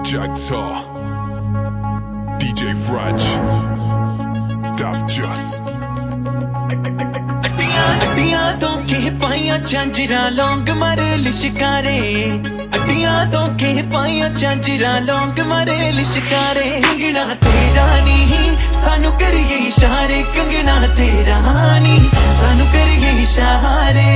Jagtar, DJ Raj, Daft Just अड्डियां तो के पाइया झांझरा लौंग मारे लिशकारे अड्डियां तो के पाइया झांझरा लौंग मारे लिशकारे कंगना तेरा नी सानू करिए इशारे कंगना तेरा नी सानू करिए इशारे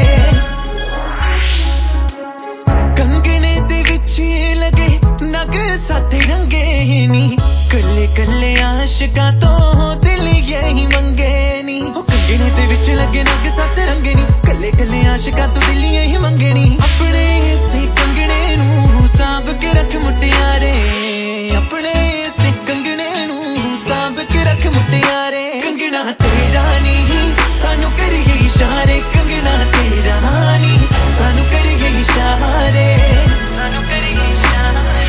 कंगने दे विच लगे नग साथे रंगे नी कल्ले कल्ले आशिकां तो दिल यही मंगे नी कंगने दे विच लगे नग साथे रंगे नी कल्ले कल्ले आशिकां तो दिल यही मंगे नी अपने से कंगने नू सांभ के रख मुटियारे अपने से कंगने नू सांभ के रख मुटियारे कंगना तेरा नी सानू करिए इशारे कंगना तेरा नी सानू करिए इशारे सानू करिए इशारे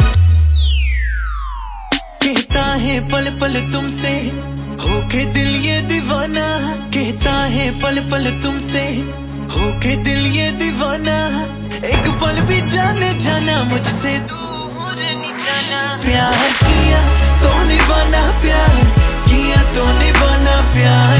कहता है पल पल तुमसे होके दिल ये दीवाना कहता है पल पल तुमसे होके दिल ये दीवाना एक पल भी जाने जाना मुझसे दूर नहीं जाना प्यार किया तो निभाना प्यार किया तो निभाना प्यार